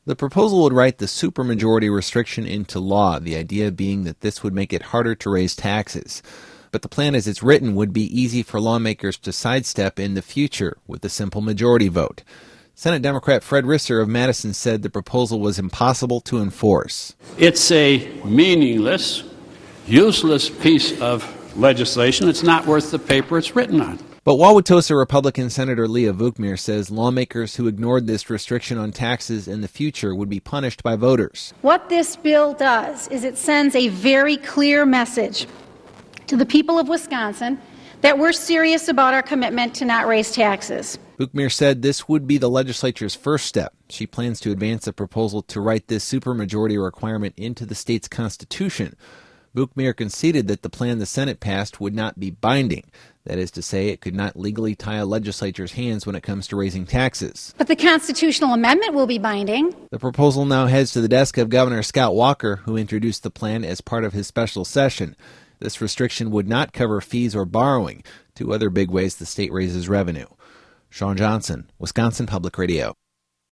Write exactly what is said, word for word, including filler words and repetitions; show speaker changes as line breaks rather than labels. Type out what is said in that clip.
The proposal would write the supermajority restriction into law, the idea being that this would make it harder to raise taxes. But the plan as it's written would be easy for lawmakers to sidestep in the future with a simple majority vote. Senate Democrat Fred Risser of Madison said the proposal was impossible to enforce.
It's a meaningless, useless piece of legislation. It's not worth the paper it's written on.
But Wauwatosa Republican Senator Leah Vukmir says lawmakers who ignored this restriction on taxes in the future would be punished by voters.
What this bill does is it sends a very clear message to the people of Wisconsin that we're serious about our commitment to not raise taxes.
Vukmir said this would be the legislature's first step. She plans to advance a proposal to write this supermajority requirement into the state's constitution. Vukmir conceded that the plan the Senate passed would not be binding. That is to say, it could not legally tie a legislature's hands when it comes to raising taxes.
But the constitutional amendment will be binding.
The proposal now heads to the desk of Governor Scott Walker, who introduced the plan as part of his special session. This restriction would not cover fees or borrowing, two other big ways the state raises revenue. Sean Johnson, Wisconsin Public Radio.